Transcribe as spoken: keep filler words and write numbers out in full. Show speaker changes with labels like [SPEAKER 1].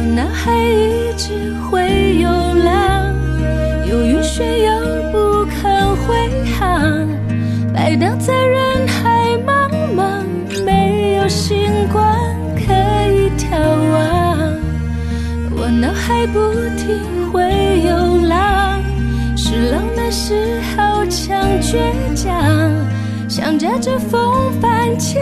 [SPEAKER 1] 脑海一直会游浪，有云旋又不肯回航，摆荡在人海茫茫，没有星光可以眺望。我脑海不停会游浪，是浪漫是好强倔强，想着这风帆前